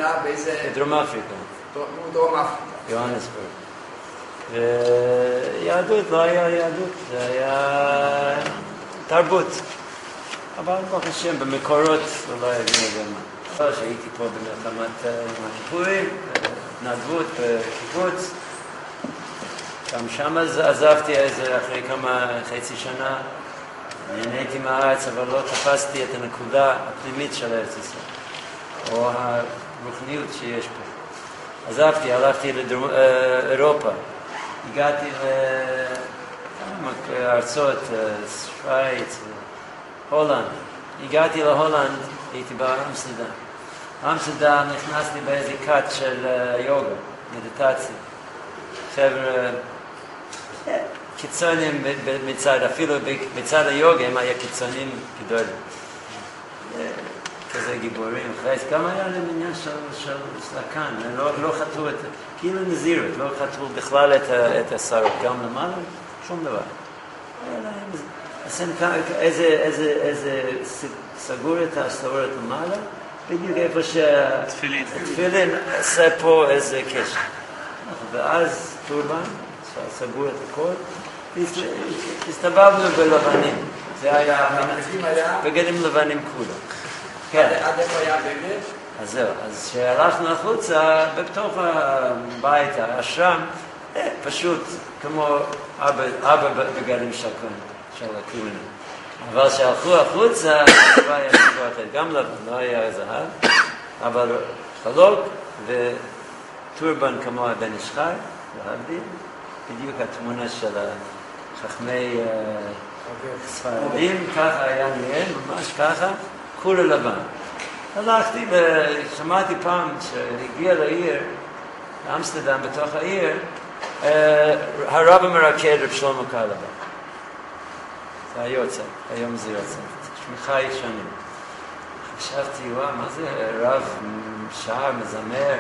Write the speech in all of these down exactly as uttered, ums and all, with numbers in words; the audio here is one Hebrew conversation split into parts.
מדינה באיזה... בדרום אפריקה. דרום אפריקה. יוהנסבורג. ויהדות לא היה יהדות, זה היה תרבות. אבל ברוך השם, במקורות לא היה לי גם. שהייתי פה במלחמת יום הכיפורים, התנדבות בקיבוץ. גם שם עזבתי איזה אחרי כמה חצי שנה. נהניתי מהארץ, אבל לא תפסתי את הנקודה הפנימית של ארץ ישראל, או הרוחניות שיש פה. עזבתי, הלכתי לאירופה, הגעתי לארצות, שוויץ, הולנד. הגעתי להולנד, הייתי באמסטרדם. באמסטרדם נכנסתי באיזה קאט של יוגה, מדיטציה. חבר'ה, קיצונים מצד, אפילו מצד היוגה הם היה קיצונים גדולים. כזה גיבורים, חייס, גם היה להם עניין של סלקן, לא חתו את, כאילו נזירות, לא חתו בכלל את השרות, גם למעלה, שום דבר. איזה סגור את השרות למעלה, בדיוק איפה שהתפילין עשה פה איזה קשר. ואז טורבן, סגור את הכל, הסתובבנו בלבנים. זה היה בגדים לבנים כולם. עד איפה היה בגד? אז זהו, אז כשהלכנו החוצה, בתוך הבית, האשרם, פשוט כמו אבא בגדים של הכהונה. אבל כשהלכו החוצה, לא היה דבר אחר, גם לבן, לא היה זהב, אבל חלוק וטורבן כמו הבן איש חי, להבדיל, בדיוק התמונה של חכמי ספרדים, ככה היה נראה, ממש ככה, כולה לבן. הלכתי ושמעתי פעם שהגיע לעיר, לאמסטרדם בתוך העיר, הרב המרקד רב שלמה קרליבך. זה היוצא, היום זה יוצא, שמיכה ישנים. חשבתי, וואו, מה זה רב שר, מזמר,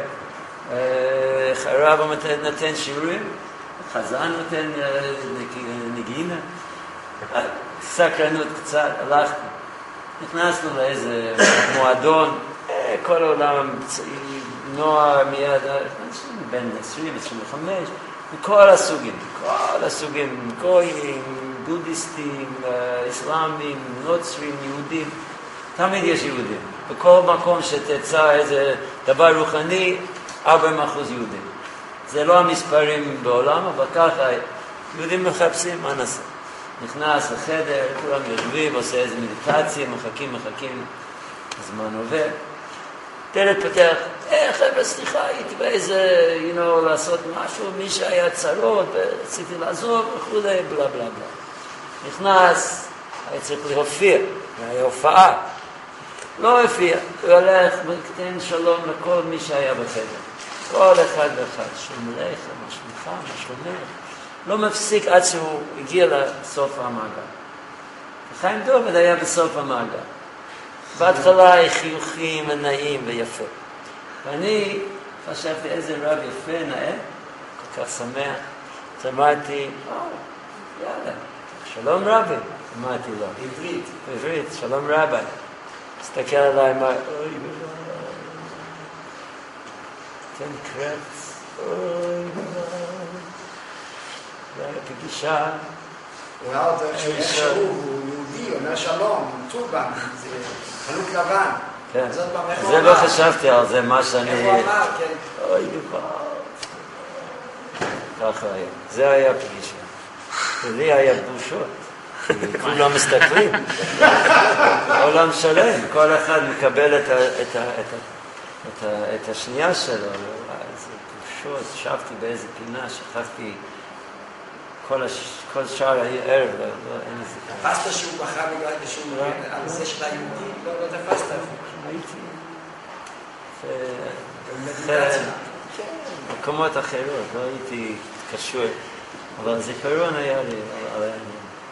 הרב נותן שיעורים, חזן נותן נגינה, סקרנות קצת, הלכתי. נכנסנו לאיזה מועדון, כל העולם, נוער מיד, בין עשרים, עשרים וחמש, מכל הסוגים, כל הסוגים, גויים, בודהיסטים, אסלאמים, נוצרים, יהודים, תמיד יש יהודים. בכל מקום שתצא איזה דבר רוחני, ארבעים אחוז יהודים. זה לא המספרים בעולם, אבל ככה יהודים מחפשים, מה נעשה? נכנס לחדר, כולם יושבים, עושה איזה מדיטציה, מחכים, מחכים, הזמן עובר. דלת פתח, אה, חבר'ה, סליחה, הייתי באיזה, you know, לעשות משהו, מי שהיה צרות, רציתי לעזוב, וכו', בלה בלה בלה. נכנס, היה צריך להופיע, היה הופעה. לא הופיע, הוא הולך ותן שלום לכל מי שהיה בחדר. כל אחד ואחד, שלום עליך, מה שלומך, מה שלומך. לא מפסיק עד שהוא הגיע לסוף המעגל. חיים דוד היה בסוף המעגל. בהתחלה חיוכים ונעים ויפה. ואני חשבתי איזה רב יפה, נאה, כל כך שמח. אז אמרתי, או, יאללה, שלום רבי. אמרתי לו. עברית. עברית, שלום רבי. הסתכל עליי, אמר, אוי, תן קרץ, אוי, זה היה פגישה. הוא ראה אותו שהוא יהודי, אומר שלום, טורבן, זה חלוק לבן. כן, זה לא חשבתי על זה, מה שאני... איך הוא אמר, כן. אוי, דבר. ככה היה. זה היה פגישה. ולי היה בושות. כולם מסתכלים. עולם שלם. כל אחד מקבל את השנייה שלו. איזה בושות. שבתי באיזה פינה, שכחתי כל שער הערב. תפסת שהוא בחר בגלל שהוא על זה של היהודי? לא תפסת. הייתי. במדיטציה. מקומות אחרות, לא הייתי קשור. אבל זיכרון היה לי על העניין.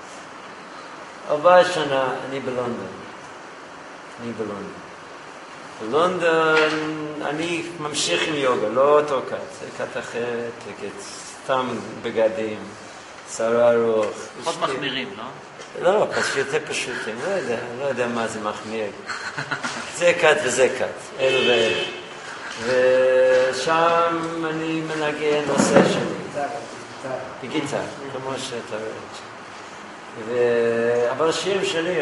ארבע שנה אני בלונדון. אני בלונדון. בלונדון אני ממשיך עם יוגה, לא אותו קט. זה קט אחרת, סתם בגדים, שערה ארוך. פחות מחמירים, לא? לא, פשוט יותר פשוטים. לא יודע, לא יודע מה זה מחמיר. זה קט וזה קט, אלו ואלו. ושם אני מנגן נושא שלי. בגיטר, כמו שאתה רואה. אבל השירים שלי,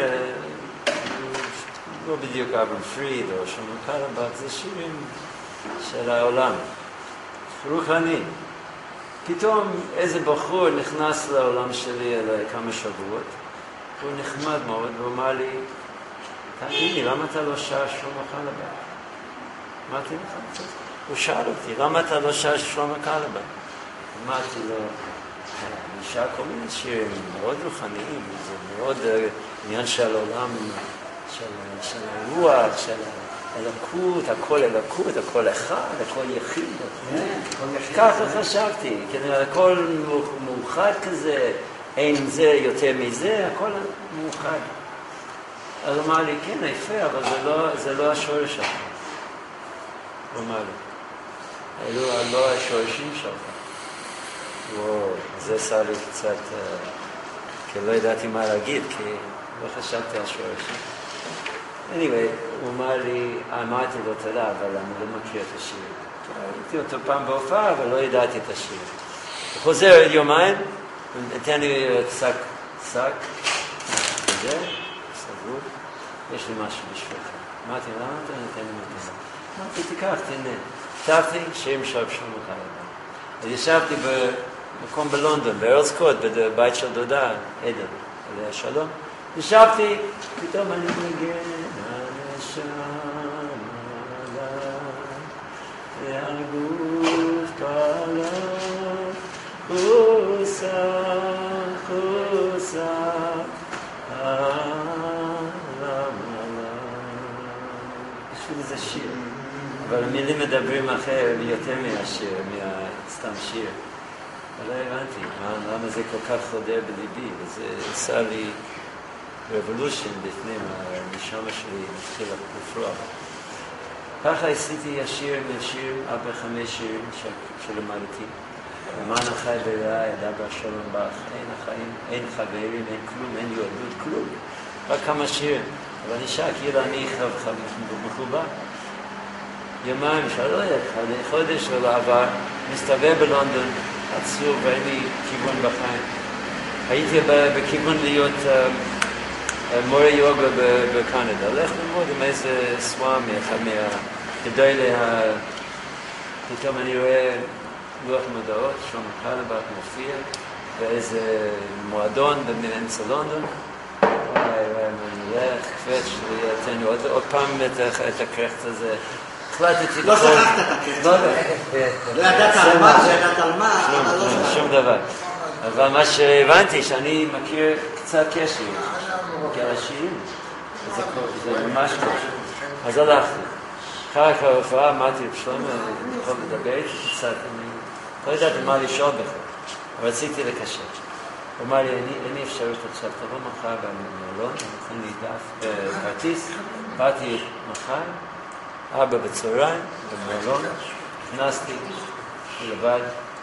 לא בדיוק אברהם פריד או שלמה קרליבך, זה שירים של העולם. רוחני. פתאום איזה בחור נכנס לעולם שלי לכמה שבועות, הוא נחמד מאוד, והוא אמר לי, תגיד לי, למה אתה לא שר שלמה קרליבך? אמרתי לך, הוא שאל אותי, למה אתה לא שר שלמה קרליבך? אמרתי לו, אני שר כל מיני שירים מאוד רוחניים, זה מאוד עניין של עולם, של הרוח, של אלוקות, הכל אלוקות, הכל אחד, הכל יחיד. ככה חשבתי, הכל מאוחד כזה, אין זה יותר מזה, הכל מאוחד. אז הוא אמר לי, כן, יפה, אבל זה לא השורש שלך. הוא אמר לי, אלו לא השורשים שלך. וואו, זה עשה לי קצת, כי לא ידעתי מה להגיד, כי לא חשבתי על שורשים. anyway, הוא אמר לי, אמרתי לו תודה, אבל אני לא מכיר את השיר. ראיתי אותו פעם בהופעה, אבל לא ידעתי את השיר. הוא חוזר יומיים, נתן לי שק, שק, כזה, סגור, יש לי משהו בשבילך. אמרתי, למה אתה נתן לי מתנה? אמרתי, תיקח, תהנה. כתבתי שירים של שלמה קרליבך. אז ישבתי במקום בלונדון, בארלס קורט, בבית של דודה, עדן, עליה שלום. ישבתי, פתאום אני מגן, הנשמה לה, והגוף קלה, חוסה, חוסה, בשביל זה שיר. אבל המילים מדברים אחר יותר מהשיר, מהסתם שיר. אבל לא הבנתי, למה זה כל כך חודר בליבי, וזה עשה לי רבולושן בפנים, הנשמה שלי מתחילה לפרוח. ככה עשיתי השיר מהשיר, ארבע חמש שירים שלמדתי. למען החי ברעה, ידע בשלום בך, אין החיים, אין חברים, אין כלום, אין יהדות, כלום. רק כמה שירים. אבל נשאר כאילו אני מחובר. יומיים, שלא יודע, חודש לא עבר, מסתובב בלונדון, עצוב, ואין לי כיוון בחיים. הייתי בכיוון להיות מורה יוגה בקנדה, הולך ללמוד עם איזה סוואמי, אחד מהגדוי לה... פתאום אני רואה לוח מודעות, שלמה קרליבך מופיע, באיזה מועדון באמצע לונדון. וואי, וואי, אני הולך, קפץ שלי, תן לי עוד פעם את הקרחת הזה. החלטתי... לא שכחת את הקרחת. לא ידעת על מה, לא ידעת על מה. שום דבר. אבל מה שהבנתי, שאני מכיר קצת קשר, כי השירים, זה ממש קשה. אז הלכתי. אחר כך ההופעה, אמרתי לשלמה, אני יכול לדבר איתי קצת, אני לא ידעתי מה לשאול בכלל, אבל רציתי לקשר. הוא אמר לי, אין לי אפשרות עכשיו, תבוא מחר במלון, נתן לי דף כרטיס, באתי מחר, ארבע בצהריים, במלון, נכנסתי לבד,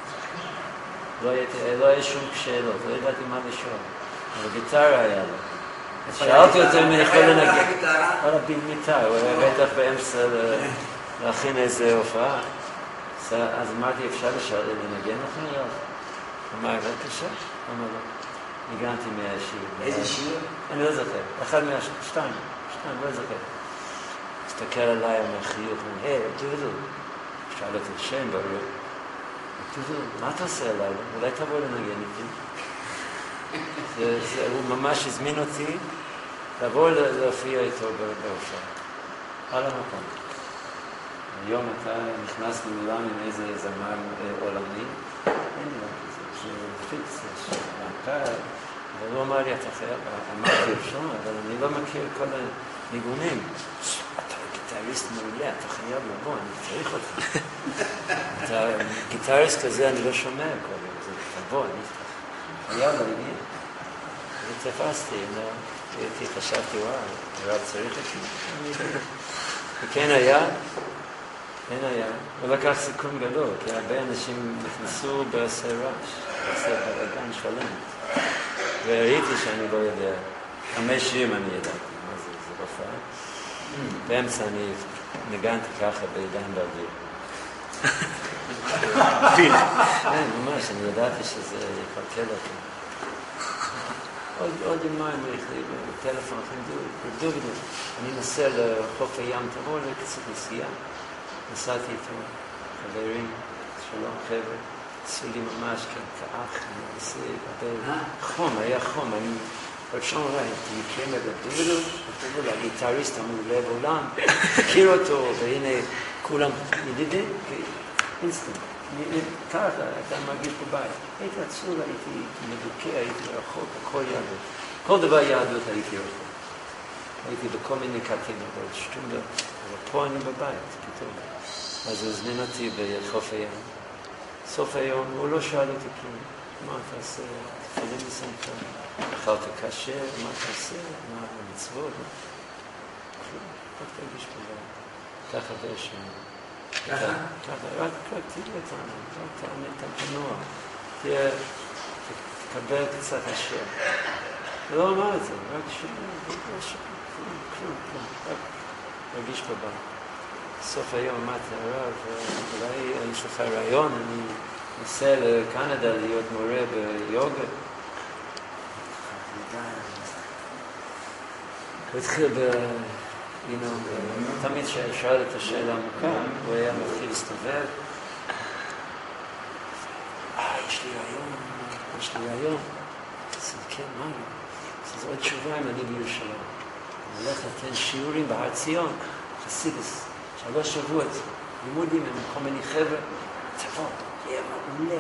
לא היה שום שאלות, לא ידעתי מה לשאול, אבל גיטרה היה לו. שאלתי אותו אם אני יכול לנגן. על הבימיטר, הוא היה בטח באמצע להכין איזה הופעה. אז אמרתי, אפשר לנגן לכם? הוא אמר, בבקשה, למה לא? ניגנתי מהשיר. איזה שיר? אני לא זוכר, אחד מהשיר, שתיים, שתיים, לא זוכר. הסתכל עליי מהחיוך, היי, דודו, שאל אותי שם ברור. דודו, מה אתה עושה עליי? אולי תבוא לנגן איתי? הוא ממש הזמין אותי לבוא להופיע איתו בהופעה, על המקום. היום אתה נכנס לעולם עם איזה זמר עולמי, אין לי כזה, זה פיקס, זה מעקר, אבל הוא אמר לי, אתה חייב, אמרתי אפשר, אבל אני לא מכיר כל הניגונים. אתה גיטריסט מעולה, אתה חייב לבוא, אני צריך אותך. אתה גיטריסט כזה, אני לא שומע כל זה, תבוא, אני חייב להגיע. ותפסתי, הייתי, חשבתי, וואו, הרב צריך אותי. וכן היה, כן היה, ולקח סיכון גדול, כי הרבה אנשים נכנסו בעשה רעש, בעשה בלגן שלם. וראיתי שאני לא יודע, חמש שירים אני ידעתי, מה זה, זה רופאה. באמצע אני נגנתי ככה בידיים באוויר. פיל. כן, ממש, אני ידעתי שזה יקלקל אותי. עוד יומיים טלפון, דודו, אני נסע לחוף הים, תבואו לקצת נסיעה. נסעתי איתו, חברים, שלום חבר'ה, עשו לי ממש כאח, אני עושה הרבה חום, היה חום, אני ראשון ראיתי, מכירים את דודו, דודו, הגיטריסט המעולה בעולם, הכיר אותו, והנה כולם ידידים, אינסטנט. ככה, אתה מרגיש בבית. הייתי עצור, הייתי מדוכא, הייתי רחוק, הכל יהדות. כל דבר יהדות הייתי רחוק. הייתי בכל מיני קטעים, אבל שום דבר. אבל פה אני בבית, פתאום. אז הוא הזמין אותי בחוף הים. סוף היום, הוא לא שאל אותי כלום. מה אתה עושה? תפילין מסמכה. אכלת קשה, מה אתה עושה? מה המצוות? כלום. רק תרגיש בבית. ככה וישן. ככה? ככה, רק תהיה אותנו, רק תענה את הנוע, תקבל קצת השם. לא אמר את זה, רק שם, כלום, כלום, כלום, רק תרגיש בבית. סוף היום אמרתי הרב, אולי יש לך רעיון, אני נוסע לקנדה להיות מורה ביוגה. הוא התחיל ב... תמיד ששאל את השאלה עמוקה, הוא היה מתחיל להסתובב. אה, יש לי רעיון, יש לי רעיון. אז כן, מה? אז עוד שבועיים אני בירושלים. אני הולך לתת שיעורים בהר ציון, חסידס, שלוש שבועות, לימודים עם כל מיני חבר'ה. תבוא, יהיה מעולה.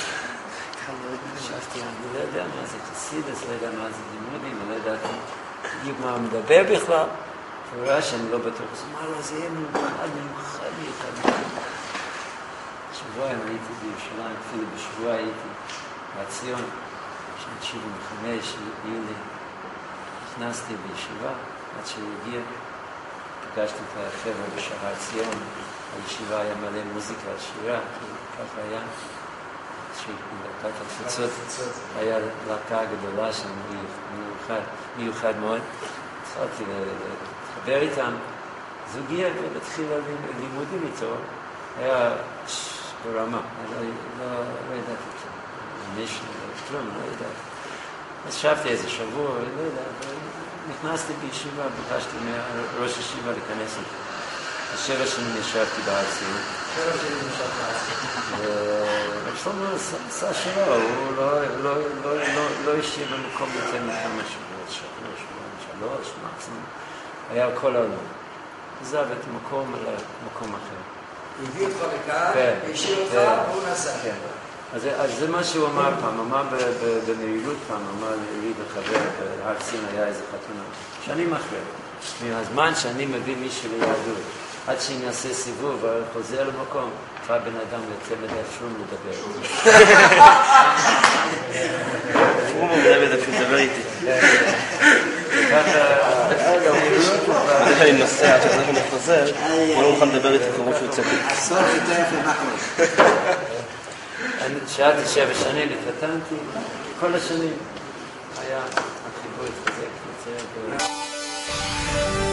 חשבתי, אני לא יודע מה זה חסידס, לא יודע מה זה לימודים, אני לא יודע בדיוק מה מדבר בכלל. הוא ראה שאני לא בטוח, אז מה לא, זה יהיה מיוחד, מיוחד, מיוחד. שבועיים הייתי בירושלים, אפילו בשבוע הייתי בציון, שנת שבעים וחמש, ביולי. נכנסתי בישיבה, עד שהוא הגיע, פגשתי את החבר'ה בשער ציון, הישיבה היה מלא מוזיקה, שירה, ככה היה. להקת התפוצות, היה להקה גדולה שם, מיוחד, מיוחד מאוד. התחלתי לדבר איתם, אז הוא הגיע והתחיל לימודים איתו, היה ברמה, לא ידעתי כלום, משנה, כלום, לא ידעתי. אז שבתי איזה שבוע, לא ידעתי, נכנסתי בישיבה, ביקשתי מראש הישיבה להיכנס איתי. אז שבע שנים ישבתי בהר ציון. שבע שנים ישבת בהר ציון. ורב שלמה עשה שלו, הוא לא השאיר במקום יותר מכמה שבועות, שלוש, שלוש, מקסימום. היה כל העולם. עזב את המקום למקום אחר. הביא אותך לכאן, השאיר אותך, והוא נסע. אז זה מה שהוא אמר פעם, אמר במהירות פעם, אמר לי וחבר, בהר ציון היה איזה חתונה. שנים אחרי, מהזמן שאני מביא מישהו ליהדות, עד שאני אעשה סיבוב וחוזר למקום, כבר בן אדם יוצא מדי פרום לדבר. פרום הוא מנהל בדף לדבר איתי. אני נוסע, עד שזה אני חוזר, הוא לא מוכן לדבר איתי כמו שהוא צדיק. סוף יותר ומחמש. שאלתי שבע שנים, התחתנתי, כל השנים היה החיבור התחזק, יוצא